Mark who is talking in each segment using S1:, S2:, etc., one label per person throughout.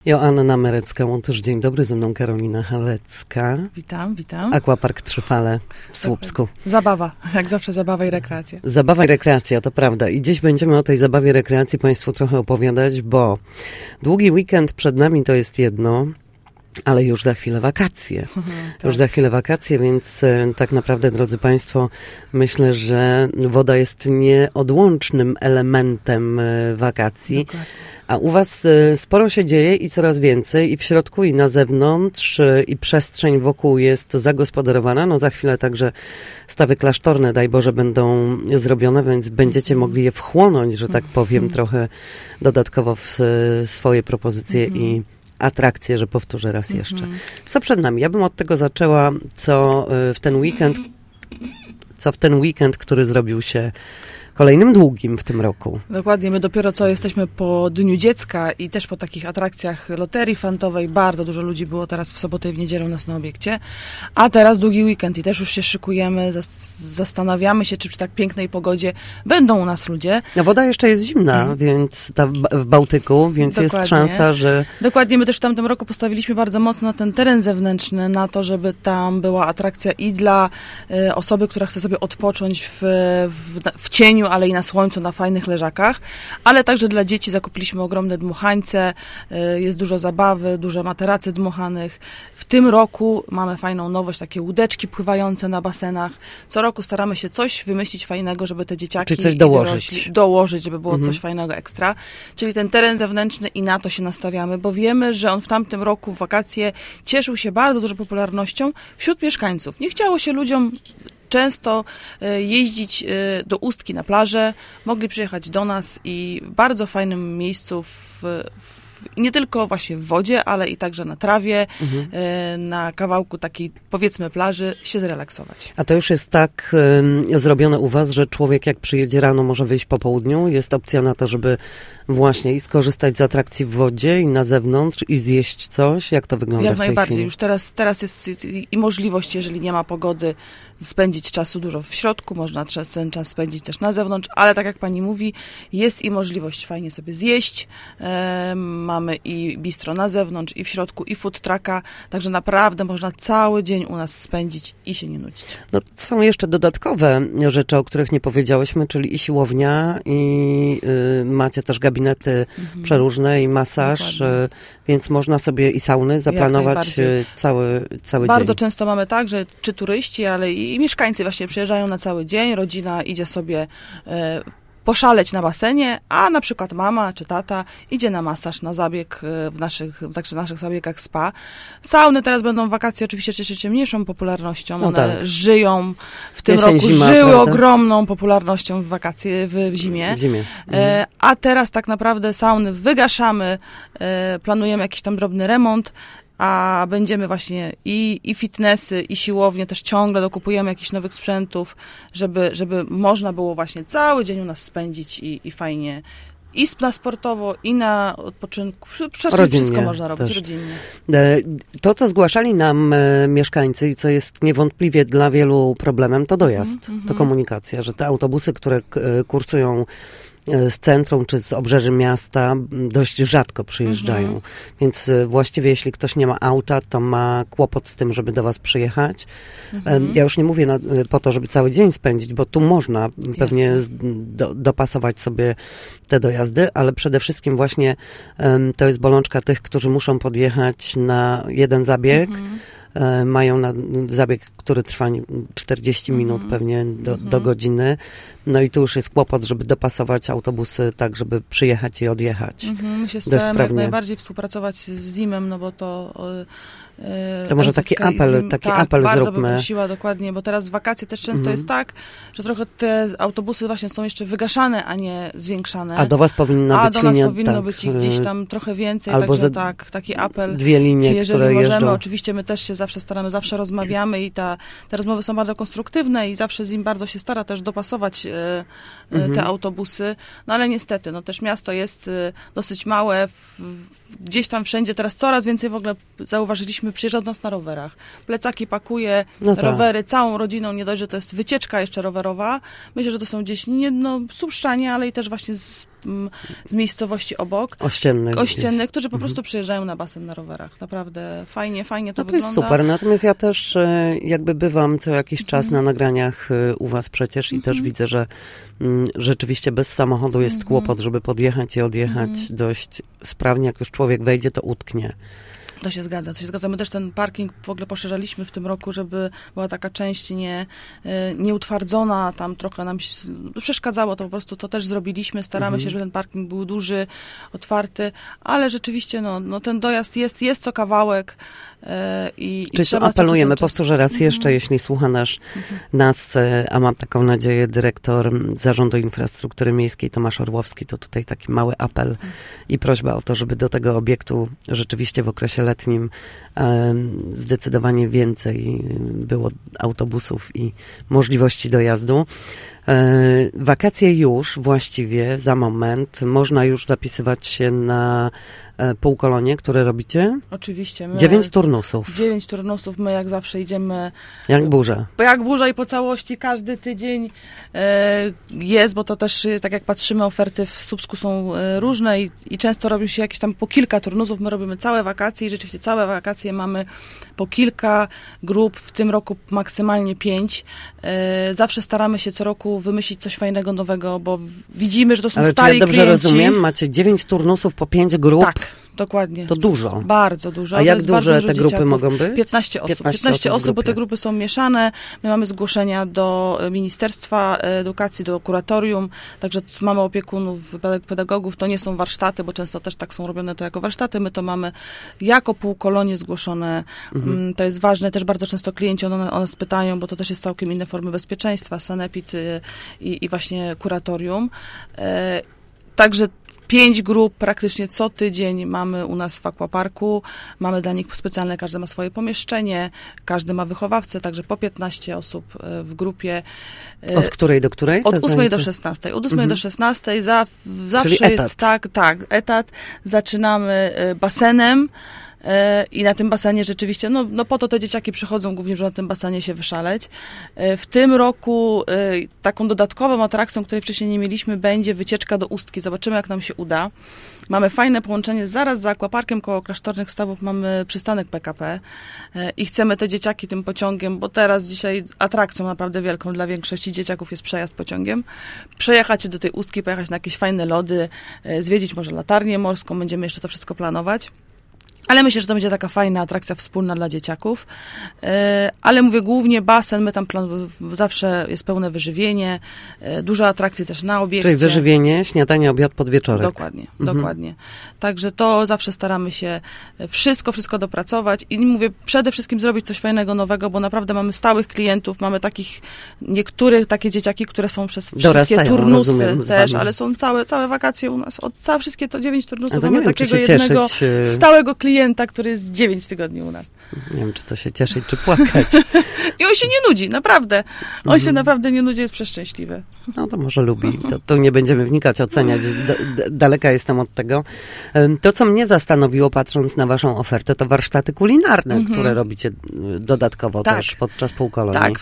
S1: Joanna Merecka-Łątysz, dzień dobry, ze mną Karolina Halecka.
S2: Witam, witam.
S1: Aquapark Trzyfale w Słupsku.
S2: Zabawa, jak zawsze zabawa i rekreacja.
S1: Zabawa i rekreacja, to prawda. I dziś będziemy o tej zabawie i rekreacji Państwu trochę opowiadać, bo długi weekend przed nami to jest jedno, ale już za chwilę wakacje. Tak. Już za chwilę wakacje, więc tak naprawdę, drodzy Państwo, myślę, że woda jest nieodłącznym elementem wakacji. Dokładnie. A u Was sporo się dzieje i coraz więcej, i w środku, i na zewnątrz, i przestrzeń wokół jest zagospodarowana. No za chwilę także stawy klasztorne, daj Boże, będą zrobione, więc będziecie mogli je wchłonąć, że tak powiem, trochę dodatkowo w swoje propozycje i atrakcje, że powtórzę raz jeszcze. Co przed nami? Ja bym od tego zaczęła, co w ten weekend, który zrobił się kolejnym długim w tym roku.
S2: Dokładnie, my dopiero co jesteśmy po Dniu Dziecka i też po takich atrakcjach loterii fantowej. Bardzo dużo ludzi było teraz w sobotę i w niedzielę u nas na obiekcie. A teraz długi weekend i też już się szykujemy, zastanawiamy się, czy przy tak pięknej pogodzie będą u nas ludzie.
S1: No, woda jeszcze jest zimna, więc w Bałtyku, więc dokładnie. Jest szansa, że...
S2: Dokładnie, my też w tamtym roku postawiliśmy bardzo mocno na ten teren zewnętrzny, na to, żeby tam była atrakcja i dla osoby, która chce sobie odpocząć w cieniu, ale i na słońcu, na fajnych leżakach, ale także dla dzieci zakupiliśmy ogromne dmuchańce, jest dużo zabawy, duże materacy dmuchanych. W tym roku mamy fajną nowość, takie łódeczki pływające na basenach. Co roku staramy się coś wymyślić fajnego, żeby te dzieciaki
S1: coś
S2: dołożyć, żeby było coś fajnego ekstra. Czyli ten teren zewnętrzny i na to się nastawiamy, bo wiemy, że on w tamtym roku w wakacje cieszył się bardzo dużą popularnością wśród mieszkańców. Nie chciało się ludziom często jeździć do Ustki na plażę, mogli przyjechać do nas i w bardzo fajnym miejscu, nie tylko właśnie w wodzie, ale i także na trawie, na kawałku takiej, powiedzmy, plaży, się zrelaksować.
S1: A to już jest tak zrobione u Was, że człowiek jak przyjedzie rano, może wyjść po południu? Jest opcja na to, żeby właśnie i skorzystać z atrakcji w wodzie i na zewnątrz i zjeść coś? Jak to wygląda
S2: jak
S1: w tej
S2: najbardziej.
S1: chwili?
S2: Już teraz jest i możliwość, jeżeli nie ma pogody, spędzić czasu dużo w środku, można ten czas spędzić też na zewnątrz, ale tak jak pani mówi, jest i możliwość fajnie sobie zjeść. Mamy i bistro na zewnątrz, i w środku, i food trucka, także naprawdę można cały dzień u nas spędzić i się nie nudzić.
S1: No, są jeszcze dodatkowe rzeczy, o których nie powiedziałyśmy, czyli i siłownia, i macie też gabinety przeróżne, i masaż, więc można sobie i sauny zaplanować cały dzień.
S2: Bardzo często mamy tak, że czy turyści, ale i mieszkańcy właśnie przyjeżdżają na cały dzień, rodzina idzie sobie poszaleć na basenie, a na przykład mama czy tata idzie na masaż, na zabieg w naszych zabiegach spa. Sauny teraz będą w wakacje oczywiście cieszyć się mniejszą popularnością.
S1: No
S2: one
S1: tak.
S2: Żyją w tym
S1: Jesień,
S2: roku,
S1: zima,
S2: żyły
S1: prawda?
S2: Ogromną popularnością w wakacje, w zimie. A teraz tak naprawdę sauny wygaszamy, planujemy jakiś tam drobny remont, a będziemy właśnie i fitnessy, i siłownie, też ciągle dokupujemy jakichś nowych sprzętów, żeby można było właśnie cały dzień u nas spędzić i fajnie, i na sportowo, i na odpoczynku. Wszystko można robić też rodzinnie.
S1: To, co zgłaszali nam mieszkańcy i co jest niewątpliwie dla wielu problemem, to dojazd, to komunikacja, że te autobusy, które kursują z centrum czy z obrzeży miasta dość rzadko przyjeżdżają. Więc właściwie jeśli ktoś nie ma auta, to ma kłopot z tym, żeby do Was przyjechać. Ja już nie mówię po to, żeby cały dzień spędzić, bo tu można pewnie dopasować sobie te dojazdy, ale przede wszystkim właśnie to jest bolączka tych, którzy muszą podjechać na jeden zabieg. Mają zabieg, który trwa 40 minut pewnie do godziny. No i tu już jest kłopot, żeby dopasować autobusy tak, żeby przyjechać i odjechać.
S2: My się staramy jak najbardziej współpracować z ZIM-em, no bo to...
S1: To może taki apel
S2: bardzo
S1: zróbmy.
S2: bym prosiła, dokładnie, bo teraz w wakacje też często jest tak, że trochę te autobusy właśnie są jeszcze wygaszane, a nie zwiększane.
S1: A do Was powinna być linia.
S2: Powinno być ich gdzieś tam trochę więcej,
S1: albo
S2: także taki apel.
S1: 2 linie, które
S2: możemy,
S1: jeżdżą.
S2: Oczywiście my też się zawsze staramy, zawsze rozmawiamy i te rozmowy są bardzo konstruktywne i zawsze ZIM bardzo się stara też dopasować te autobusy, no ale niestety, no też miasto jest dosyć małe, gdzieś tam wszędzie teraz coraz więcej w ogóle zauważyliśmy powiedzmy przyjeżdża do nas na rowerach, plecaki pakuje,
S1: tak.
S2: rowery, całą rodziną, nie dość, że to jest wycieczka jeszcze rowerowa. Myślę, że to są gdzieś Subszczanie, ale i też właśnie z miejscowości obok.
S1: Ościennych,
S2: którzy po prostu przyjeżdżają na basen na rowerach. Naprawdę fajnie to wygląda.
S1: To jest super. Natomiast ja też jakby bywam co jakiś czas na nagraniach u was przecież i też widzę, że rzeczywiście bez samochodu jest kłopot, żeby podjechać i odjechać dość sprawnie. Jak już człowiek wejdzie, to utknie.
S2: To się zgadza. My też ten parking w ogóle poszerzaliśmy w tym roku, żeby była taka część nieutwardzona, tam trochę nam przeszkadzało, to po prostu to też zrobiliśmy. Staramy się, żeby ten parking był duży, otwarty, ale rzeczywiście ten dojazd jest to kawałek i trzeba...
S1: Apelujemy, powtórzę raz jeszcze, jeśli słucha nas, a mam taką nadzieję, dyrektor Zarządu Infrastruktury Miejskiej Tomasz Orłowski, to tutaj taki mały apel i prośba o to, żeby do tego obiektu rzeczywiście w okresie letnim zdecydowanie więcej było autobusów i możliwości dojazdu. Wakacje już właściwie za moment. Można już zapisywać się na półkolonie, które robicie?
S2: Oczywiście.
S1: 9 turnusów.
S2: 9 turnusów. My jak zawsze idziemy...
S1: Jak burza.
S2: Jak burza i po całości każdy tydzień jest, bo to też, tak jak patrzymy, oferty w Słupsku są różne i często robi się jakieś tam po kilka turnusów. My robimy całe wakacje i rzeczywiście całe wakacje mamy po kilka grup, w tym roku maksymalnie 5. Zawsze staramy się co roku wymyślić coś fajnego, nowego, bo widzimy, że to są stali klienci. Ale czy ja dobrze
S1: rozumiem? Macie 9 turnusów po 5 grup?
S2: Tak. Dokładnie.
S1: To dużo.
S2: Bardzo dużo.
S1: A jak duże te grupy mogą być?
S2: 15 osób. 15 osób, bo te grupy są mieszane. My mamy zgłoszenia do Ministerstwa Edukacji, do kuratorium, także mamy opiekunów, pedagogów. To nie są warsztaty, bo często też tak są robione to jako warsztaty. My to mamy jako półkolonie zgłoszone. To jest ważne. Też bardzo często klienci o nas pytają, bo to też jest całkiem inne formy bezpieczeństwa, sanepid i właśnie kuratorium. Także 5 grup praktycznie co tydzień mamy u nas w aquaparku. Mamy dla nich specjalne, każdy ma swoje pomieszczenie, każdy ma wychowawcę, także po 15 osób w grupie.
S1: Od której do której?
S2: Od 8 do 16. Od 8 do 16 zawsze jest etat. Zaczynamy basenem. I na tym basenie rzeczywiście, po to te dzieciaki przychodzą głównie, żeby na tym basenie się wyszaleć. W tym roku taką dodatkową atrakcją, której wcześniej nie mieliśmy, będzie wycieczka do Ustki. Zobaczymy, jak nam się uda. Mamy fajne połączenie, zaraz za aquaparkiem koło Klasztornych Stawów mamy przystanek PKP i chcemy te dzieciaki tym pociągiem, bo dzisiaj atrakcją naprawdę wielką dla większości dzieciaków jest przejazd pociągiem. Przejechać się do tej Ustki, pojechać na jakieś fajne lody, zwiedzić może latarnię morską, będziemy jeszcze to wszystko planować. Ale myślę, że to będzie taka fajna atrakcja wspólna dla dzieciaków. Ale mówię, głównie basen, my tam zawsze jest pełne wyżywienie, dużo atrakcji też na obiekcie.
S1: Czyli wyżywienie, śniadanie, obiad, podwieczorek.
S2: Dokładnie. Także to zawsze staramy się wszystko dopracować i mówię, przede wszystkim zrobić coś fajnego, nowego, bo naprawdę mamy stałych klientów, mamy niektórych takie dzieciaki, które są przez wszystkie turnusy też, ale są całe wakacje u nas, wszystkie to 9 turnusów, mamy takiego jednego stałego klienta, który jest 9 tygodni u nas.
S1: Nie wiem, czy to się cieszyć, czy płakać.
S2: I on się nie nudzi, naprawdę. On się naprawdę nie nudzi, jest przeszczęśliwy.
S1: No to może lubi. To nie będziemy wnikać, oceniać. Daleka jestem od tego. To, co mnie zastanowiło, patrząc na waszą ofertę, to warsztaty kulinarne, które robicie dodatkowo też podczas półkolonii.
S2: Tak,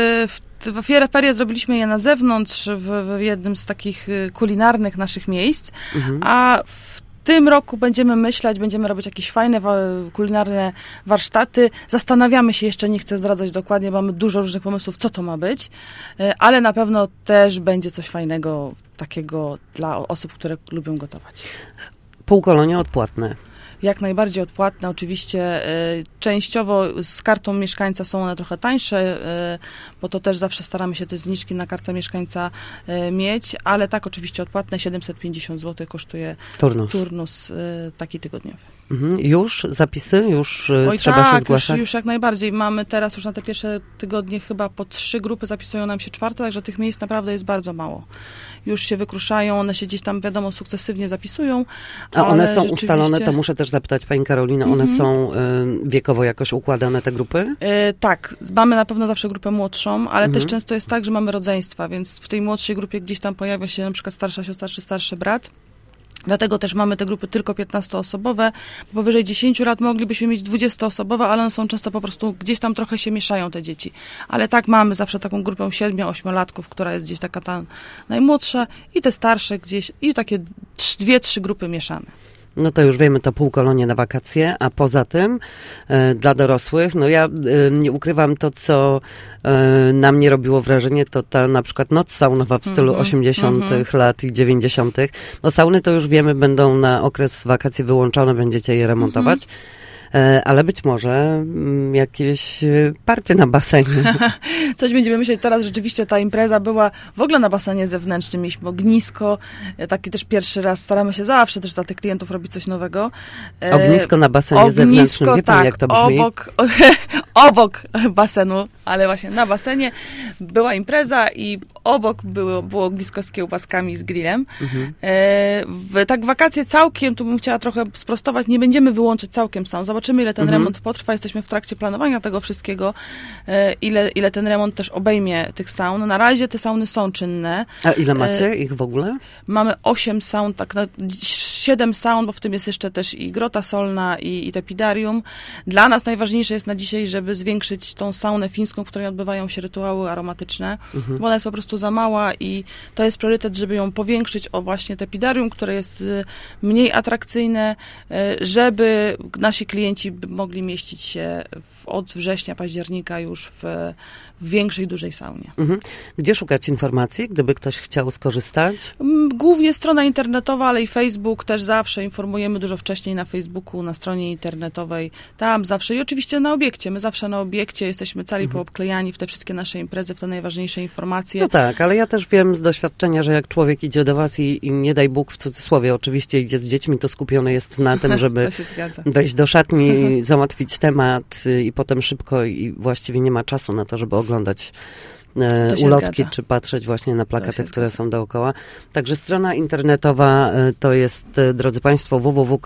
S2: w ferie zrobiliśmy je na zewnątrz, w jednym z takich kulinarnych naszych miejsc, a w tym roku będziemy robić jakieś fajne kulinarne warsztaty. Zastanawiamy się, jeszcze nie chcę zdradzać dokładnie, mamy dużo różnych pomysłów, co to ma być, ale na pewno też będzie coś fajnego takiego dla osób, które lubią gotować.
S1: Półkolonie odpłatne.
S2: Jak najbardziej odpłatne, oczywiście częściowo z kartą mieszkańca są one trochę tańsze, bo to też zawsze staramy się te zniżki na kartę mieszkańca mieć, ale tak oczywiście odpłatne, 750 zł kosztuje turnus taki tygodniowy.
S1: Już zapisy? Już trzeba się zgłaszać?
S2: Już jak najbardziej. Mamy teraz już na te pierwsze tygodnie chyba po 3 grupy, zapisują nam się 4, także tych miejsc naprawdę jest bardzo mało. Już się wykruszają, one się gdzieś tam, wiadomo, sukcesywnie zapisują.
S1: A one są ustalone, to muszę też zapytać pani Karolino, one są wiekowo jakoś układane, te grupy?
S2: Tak, mamy na pewno zawsze grupę młodszą, ale też często jest tak, że mamy rodzeństwa, więc w tej młodszej grupie gdzieś tam pojawia się na przykład starsza siostra czy starszy brat. Dlatego też mamy te grupy tylko 15-osobowe. Powyżej 10 lat moglibyśmy mieć 20-osobowe, ale one są często po prostu, gdzieś tam trochę się mieszają te dzieci. Ale tak mamy zawsze taką grupę 7-8-latków, która jest gdzieś taka ta najmłodsza i te starsze gdzieś i takie 2-3 grupy mieszane.
S1: No to już wiemy, to półkolonie na wakacje, a poza tym dla dorosłych, no ja nie ukrywam to, co na mnie robiło wrażenie, to ta na przykład noc saunowa w stylu 80 lat i 90. No sauny to już wiemy, będą na okres wakacji wyłączone, będziecie je remontować. Ale być może jakieś partie na basenie.
S2: Coś będziemy myśleć teraz, rzeczywiście ta impreza była w ogóle na basenie zewnętrznym, mieliśmy ognisko, taki też pierwszy raz, staramy się zawsze też dla tych klientów robić coś nowego.
S1: Ognisko na basenie zewnętrznym, wie pani, jak to brzmi?
S2: Obok basenu, ale właśnie na basenie była impreza i obok było ognisko z kiełbaskami i z grillem. Tak wakacje całkiem, tu bym chciała trochę sprostować, nie będziemy wyłączyć całkiem saun. Zobaczymy, ile ten remont potrwa. Jesteśmy w trakcie planowania tego wszystkiego, ile ten remont też obejmie tych saun. Na razie te sauny są czynne.
S1: A ile macie ich w ogóle?
S2: Mamy 8 saun, 7 saun, bo w tym jest jeszcze też i grota solna i tepidarium. Dla nas najważniejsze jest na dzisiaj, żeby zwiększyć tą saunę fińską, w której odbywają się rytuały aromatyczne, bo ona jest po prostu za mała i to jest priorytet, żeby ją powiększyć o właśnie tepidarium, które jest mniej atrakcyjne, żeby nasi klienci mogli mieścić się od września, października już w większej, dużej saunie.
S1: Gdzie szukać informacji, gdyby ktoś chciał skorzystać?
S2: Głównie strona internetowa, ale i Facebook. Też zawsze informujemy dużo wcześniej na Facebooku, na stronie internetowej. Tam zawsze i oczywiście na obiekcie. My zawsze na obiekcie jesteśmy cali poobklejani w te wszystkie nasze imprezy, w te najważniejsze informacje.
S1: No tak, ale ja też wiem z doświadczenia, że jak człowiek idzie do was i nie daj Bóg, w cudzysłowie oczywiście idzie z dziećmi, to skupiony jest na tym, żeby wejść do szatni, załatwić temat i potem szybko i właściwie nie ma czasu na to, żeby oglądać ulotki, czy patrzeć właśnie na plakaty, które są dookoła. Także strona internetowa to jest, drodzy Państwo,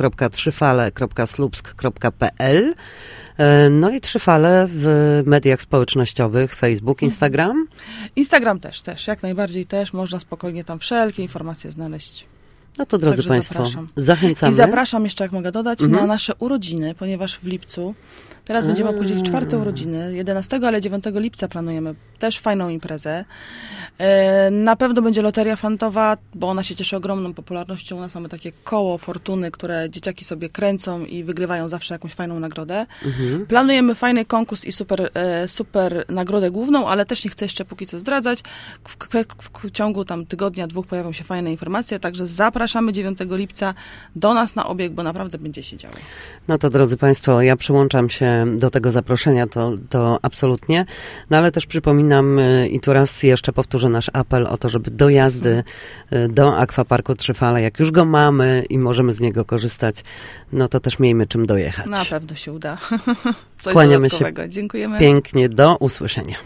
S1: www.trzyfale.slupsk.pl. No i 3 fale w mediach społecznościowych, Facebook, Instagram.
S2: Instagram też, jak najbardziej też. Można spokojnie tam wszelkie informacje znaleźć.
S1: No to, drodzy Państwo, zachęcamy.
S2: I zapraszam jeszcze, jak mogę dodać, na nasze urodziny, ponieważ w lipcu, teraz będziemy obchodzić 4. urodziny, 11, ale 9 lipca planujemy też fajną imprezę. Na pewno będzie loteria fantowa, bo ona się cieszy ogromną popularnością. U nas mamy takie koło fortuny, które dzieciaki sobie kręcą i wygrywają zawsze jakąś fajną nagrodę. Planujemy fajny konkurs i super nagrodę główną, ale też nie chcę jeszcze póki co zdradzać. W ciągu tam tygodnia, 2 pojawią się fajne informacje, także zapraszamy 9 lipca do nas na obieg, bo naprawdę będzie się działo.
S1: No to, drodzy Państwo, ja przyłączam się do tego zaproszenia, to absolutnie. No ale też przypominam i tu raz jeszcze powtórzę nasz apel o to, żeby dojazdy do Akwaparku 3 Fale, jak już go mamy i możemy z niego korzystać, no to też miejmy czym dojechać.
S2: Na pewno się uda. Coś
S1: Kłaniamy się
S2: Dziękujemy.
S1: Pięknie, do usłyszenia.